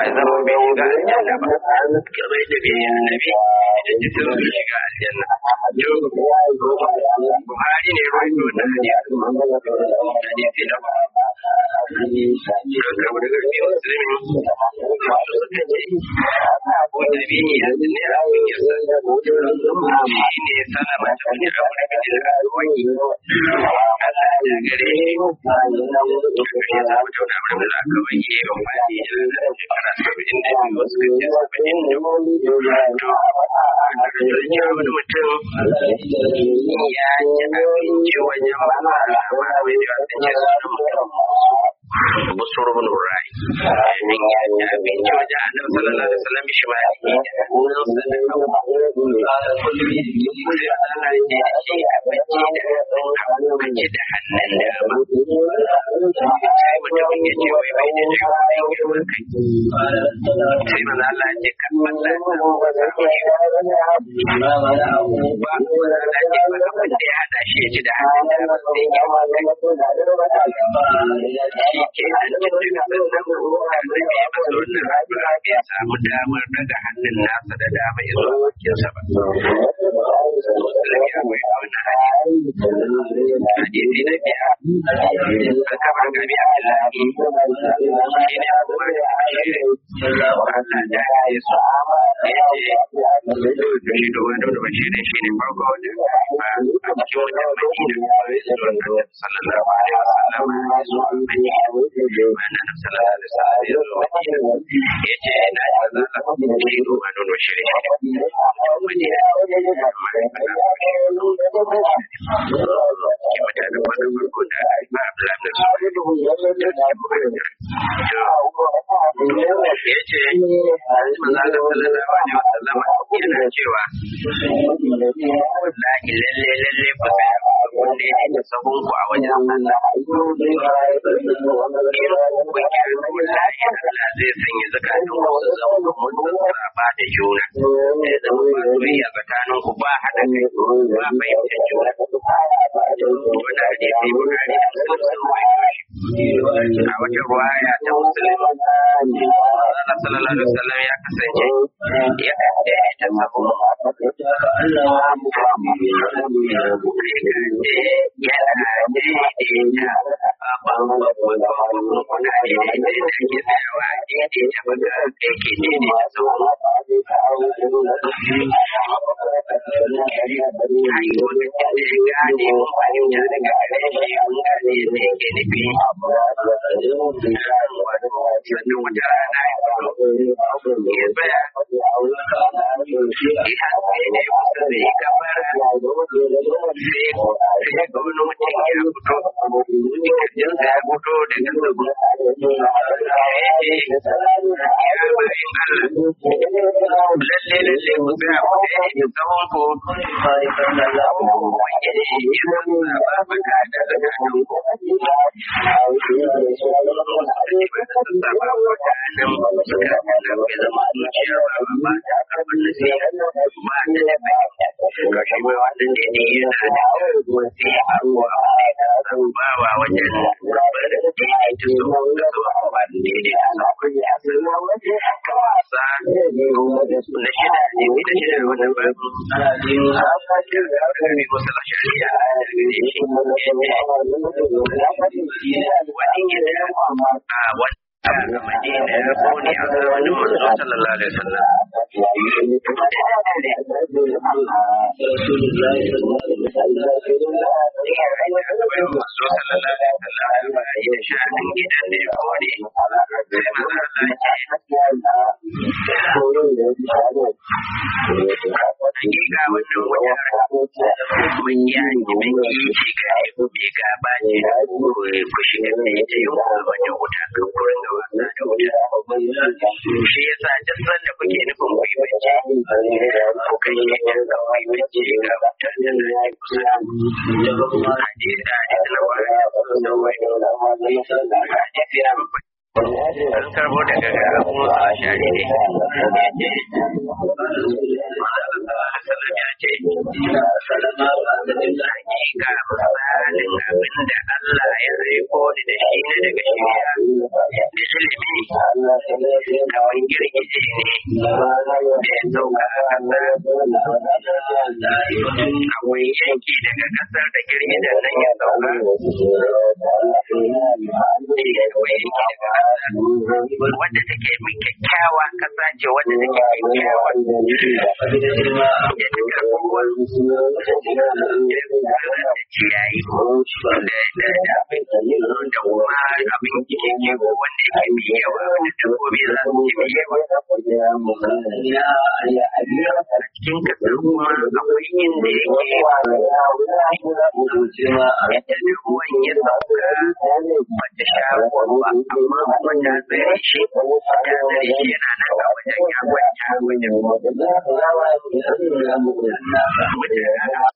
zama bai shiga aljanna ba kamar da bai annabi da jikin su shiga aljanna Buhari ne ruwan wannan hadisi na ba karkar da garbi musulmi masu suka ce ko da biyu ya ne a kunyarsa shi ne salama ta wani abu da gajin wani Allah ya gare shi ya zama tauna abin da aka wani yi wa fadi da shekara 72 wasu kace 72 wani mutum ya ci abinci wajen mama wani da wata ce sunan mutum busur bin Urai min ya ci abinci wajen annabi sallallahu alaihi wasallam shi ma ya ci nan sa da kawo Allah ya ce abinci da hannun dama sai mutum ya ce wai bai da jama'a girman kai sai manzo Allah ya ce kan Allah ba wanda ya hada shi ya ci da hannun dama sai ya wani ke an cikin sannan annabi ya masa wannan rabuwa ya samu damar daga hannun nasa da dama ya zo wakinsa ba musulun ya mai wannan hadisi na biya an kamar gabi Abdullahi shi ne abubuwan da shi Allah da ya so ya ce shi da wani da bashi da shi ne farko wanda a cikin wajen madina sallallahu alaihi wasallam ya zo madina wannan da sallallahu alaihi wasallam ya zo madina ya ce ina da zaka shi da wani da bashi da shi madina ki mutane wani farko da ba Abdullahi da su ya ce manzo sallallahu alaihi wasallam yana cewa wallahi lalle ku sai wanda ya yi sabon ku a wajen Allah wallahi Allah zai sanya zakatun ku su zama mun saba da juna sai zama ba soyayya tsakanin ku ba hada kai ba fahimtar juna wannan hadisi Buhari da Muslim sun rawaito a wata ruwaya ta Muslim Allah sallallahu alaihi wasallam ya kasance ya kace ta sabo an karbo daga abu shari ne ya ce hakika misalin abin da Allah ya riko ni da shi ne daga shirya da ilimi kawai girgije ne da ya sauka a ƙasa akwai yanki daga ƙasar da girgijen nan ya sauka wadda take mai kyakkyawa kasa ce wadda take kyakkyawa da karbuwar da ciyayi da kuma abin kike ko wanda yake mai yawa wanda dabbobi za su ci mai yawa a cikin kasar kuma akwai inda yake da ruwan ya sauka wata shafuwa amma kuma ta tsare shi yana nan a wajen ya kwanta wajen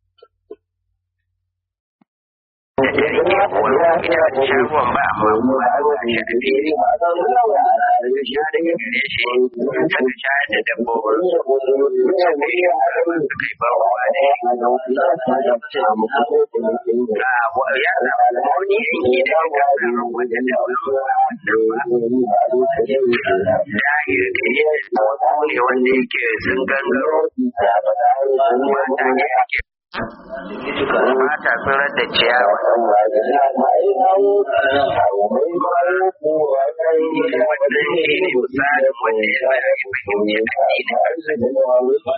da jirgin kuwa ina da shagon ba amma kuma shi da fili da sha daga gare shi daga shayar da dabbobin suka yi barwa da ya samu wani yanki daga kasar wajen da wani dahir da ya ne wanda yake sun gangaro mata ne ake mata sun da ciyawa wannan shi ne misalin wanda ya tsaya ya fahimci addinin kansa abin da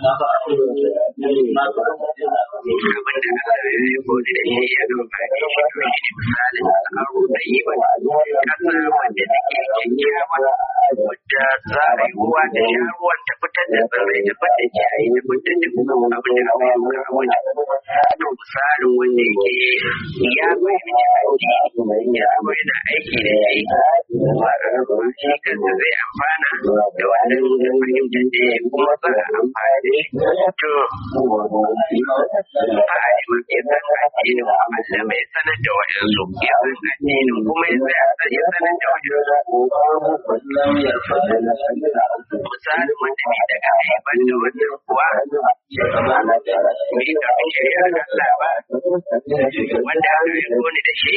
aka yi kodi da shi ya gaba da shi to shi ne misalin aro da yi wa kasa wanda take kyakkyawa wadda za a yi ruwa da sha ruwan ta fitar da tsirrai ta fitar da ciyayi ta fitar da kuma abin da aka yi a wajen to misalin wanda yake ya fahimci addini ya kuma yana aiki da shi shi kansa zai amfana da wannan fahimtar da ya kuma za a amfani da shi to fa'adi mafi san addinin Allah mai sanar da wajensu ya san addinin kuma ya sanar da wajensu misalin wanda ne daga haifar da wannan kuwa mai kafin shari'ar Allah ba wanda aka yi kone da shi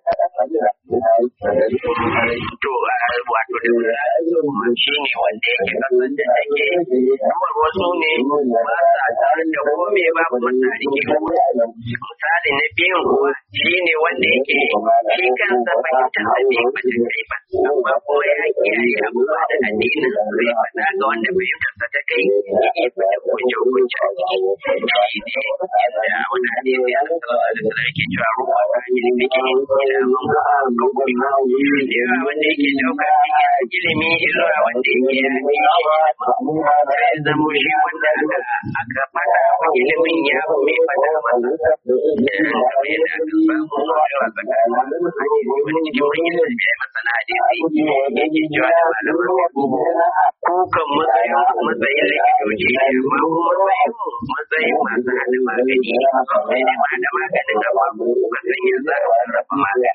to wato da shi ne wanda yake kasar da take ruwan wasu ne ba sa tare da kome ba kuma tsari ke misali na biyun kuwa shi ne wanda yake shi kansa fahimtar da bai bata kai ba amma kuma ya kiyaye abubuwa da addinin zai faɗa ga wanda fahimtarsa ta kai yake fita kunce-kunce shi ne yadda wani hadisi ya kasa da sarki cewa ruwa ta hanyar bikin ilimin hukumi yawa wanda yake ɗaukar ilimi zuwa wanda yake yaƙi sai zamo shi wanda aka faɗa wa ilimin ya mai faɗa masa da yadda aka samu yawa tsakanin wani cikin manyan sabiya masana hadisi yake cewa da malaman kukan matsayin likitoci amma matsayin masu hada magani sai dai ma da maganin gaba matsayin ya za a sarrafa magani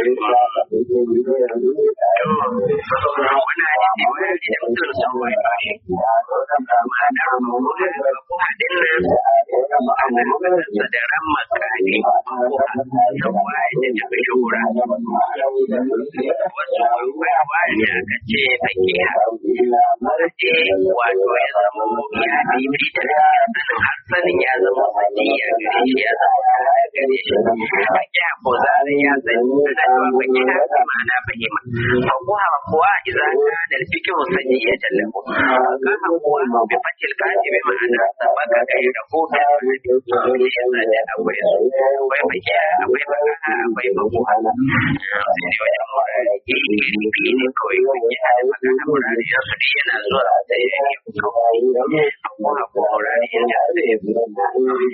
wani hadisi wani da mutum sun wai ba shi amma da hadin nan ana kasarsa da ran makani sabuwa ya tafi shura wasu wani aka ce ake haɗe wato ya zama ya bibi da sanin harsanin ya zama sani ya gare shi ya zama ya gare shi ake ko zanen ya sani da cewa bakin haɗe ma'ana fahima fakuwa kuwa idan ka da cikin sani ya tallafu ka hakuwa bi fatil kaji bi ma'ana sabaka kai da hoda ne ya sani akwai baki akwai baka akwai bakuwa sai wajen mura ne kawai wani ya baka na murari ya su duk yana zuwa da ya yi kuma kora ne yana zai lura da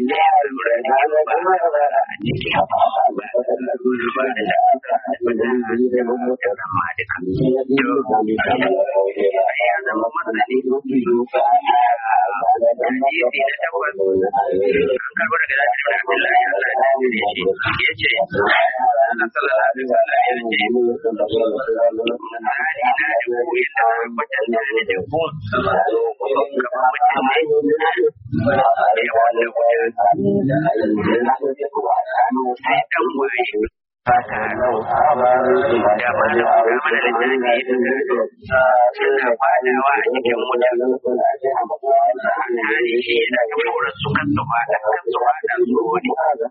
ba a cikin ba da zama duka ya zama masani hadisi na takwas an karbo daga zafi da Abdullahi Allah ya tsire shi ya ce Allah sallallahu alaihi wasallam ya ce misali na da ku yadda kwatanta ne da ku kamar mutum ne ya wanda wajen sai dan waye da mana littafi suna fadawa a cikin wuta hali shi yana da wurin su kan su fada su wani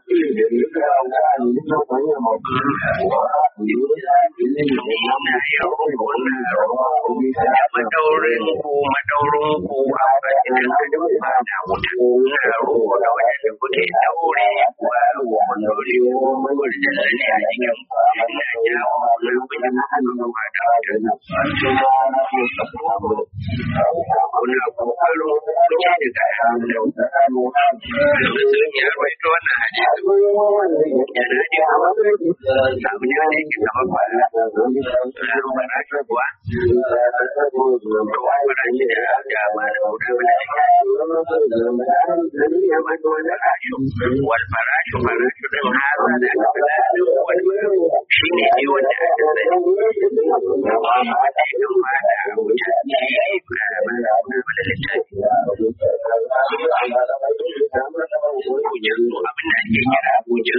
yana yin rukunan da madaurin ku a bakin da fada wuta na ruku da wajen da kuke daure wa wani wurin da ne a cikin yana jawo na wajen da fada kuna kokarin kuce daga musulmi ya rawaito wannan hadisi yana da abu ne wanda yake kama kwana fara shi kuwa fara shi da mara kuda wal farashu din haza da shi ne ne wanda aka sani amma da idan ma da wuta ne ya yi da littafi kujen abin da ake kira kujen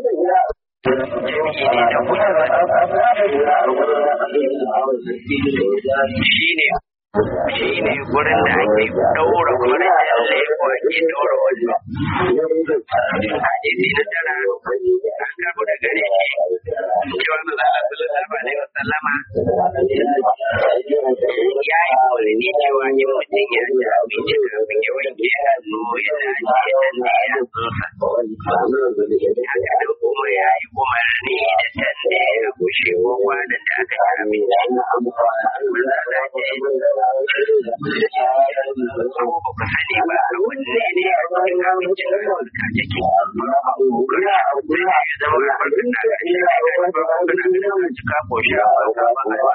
shi ne gurin da ake ɗaura kwanan yalle ko ake ɗaura wani hadisi na tara an karɓo da gare shi cewa mazala sallallahu alaihi wasallama ya yi kawalini cewa yin mutum ya ci abinci kafin ya wanke hannu yana ce da ya tsosa haka da kuma ya yi umarni da sanda ya gushe wa kwanan da aka ci abinci mazala ce ko ba ku sani ba wanne ne a cikin abincin da ka take kuna sai ya zama farkon da ka shi kuna da cika ko shi a ba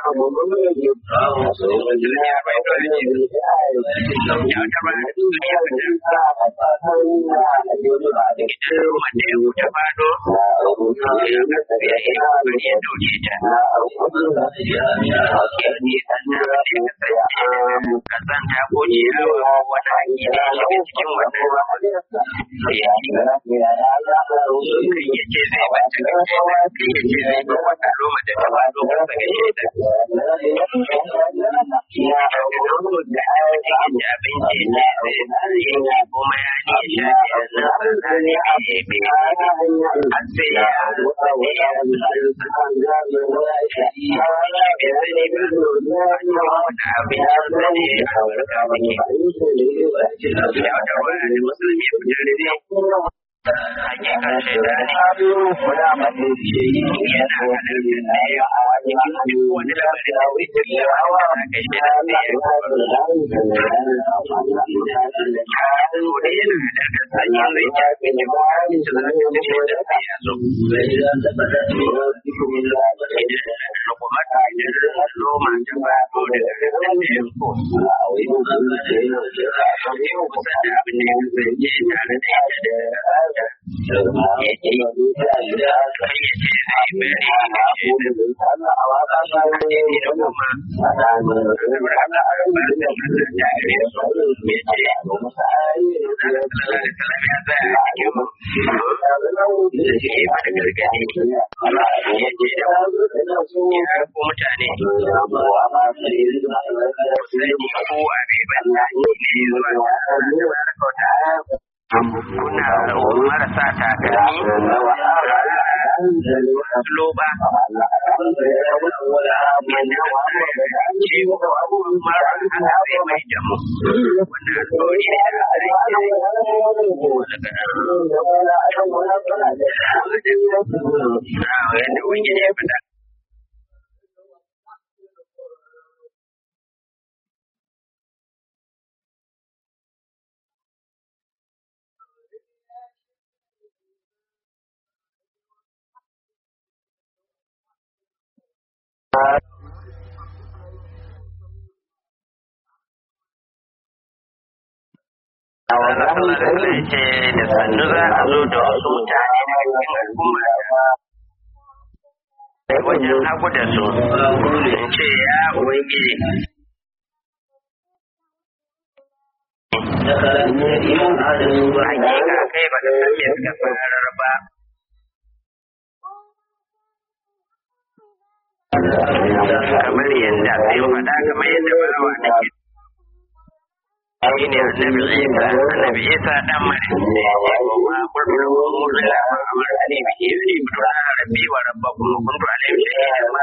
duniya bai dole ne ya taba duniya idan wanda ya wuce fado ya bari ya dauke ta kazanta ko ciyawa wani hanyi ne shiga cikin wannan ya ci kai ya ce zai bata ga shaida kai ya ce zai ba wata roma da ta fado kasa ga shaida da abinci ne zai kuma ya ne ya shafi nan tsakani a ebe har sai ya musulmi ya fitar da hakikar shaidani yana halartar da ya a cikin duk wani lamarin da wuce yawa da aka shaida da ya yana halartar sanyi zai jafi ne ba da za ka da shaida da ya zo rukumar idan roma ta faɗo daga rasar da ya ko kusa da abin da ya kasance tare da ita da ya ce kai ya ce zai bari da shaida da kuma mutane kuna marasa takalmi loba mai jamu wanda alƙawari ne da yadda wani ya fada Allah sallallahu alaihi wasallam ce da sannu za a zo da wasu mutane daga cikin al'umma wajen hagu da su in ce ya ubangiji hakika kai ba ka san me suka farar ba kamar yadda sai faɗa kamar yadda bawa nake shi ne annabi isa dan maryam ne wa qur'an mu'mina wa amarni bi izni bi rabbi wa rabbakum kuntu alayhi shahidan ma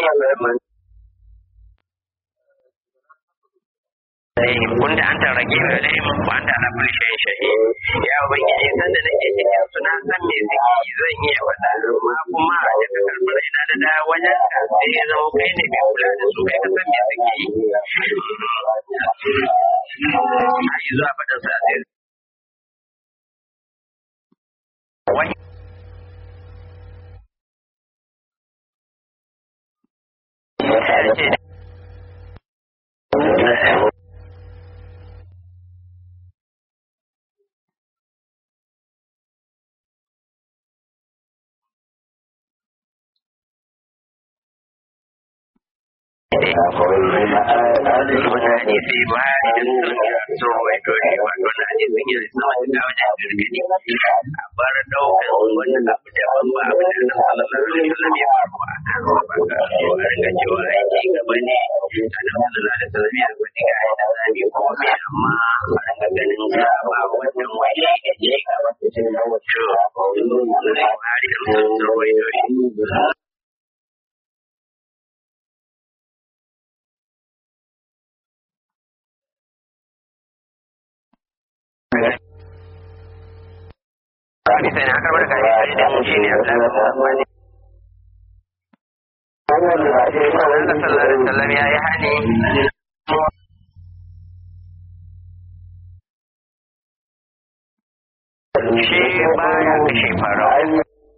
wanda an tarage mai alayhim wanda ana kulli shayin shahid ya ubangiji san da nake cikin su na san me suke yi zan iya faɗa amma kuma da ka karɓi raina da da wajen ka sai ya zama kai ne mai kula da su kai ka san me suke yi har zuwa faɗin sa sai wani wani hadisi ba da sun waito shi wato na hadisin yana sama da wajen gargadi a bar daukan wannan abu da ban ba abu da sallallahu alaihi wasallam ya faru a kan ba ka so a ringa cewa ai ci gaba ne annabi sallallahu alaihi wasallam ya gwada ga ai da zabi ko me amma a ringa ganin ba wannan wani da ci gaba to Buhari da Muslim sun waito shi bisa na karbar da kai da shi ne Allah sallallahu alaihi wasallam ya yi hani shi baya kashe farau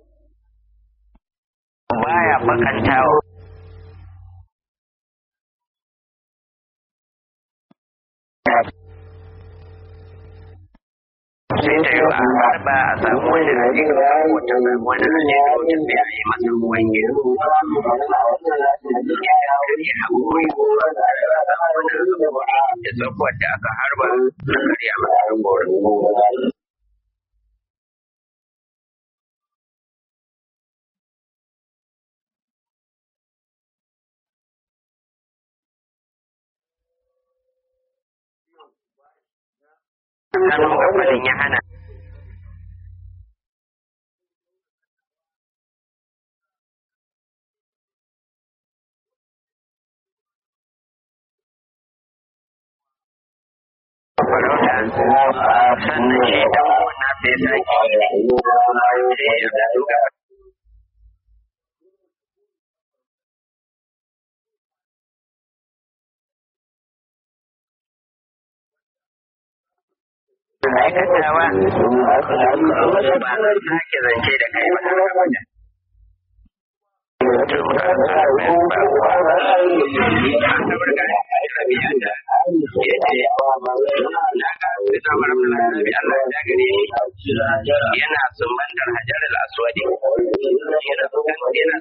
baya bakantawa sai ta yi a harba a samu wani hali ko wata wani hali da wajen da ya yi masa wani ya haƙuri da tsakuwar da aka harba na karya masa haƙuri. Kanun kafalin ya hana farauta sannan shi dan wannan sai sake ya duka aikatawa ba zan sake zance da kai ba har abada. Yana sumbantar Hajar al-Aswadi yana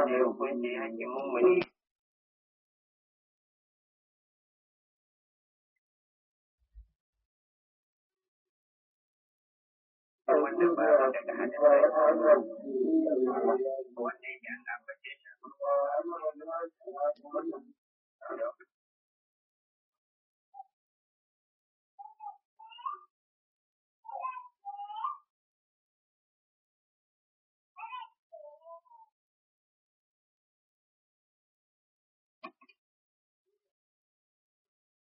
wanda ya hukunci hakkin mummuni wanda ba daga hannun wanda yake Allah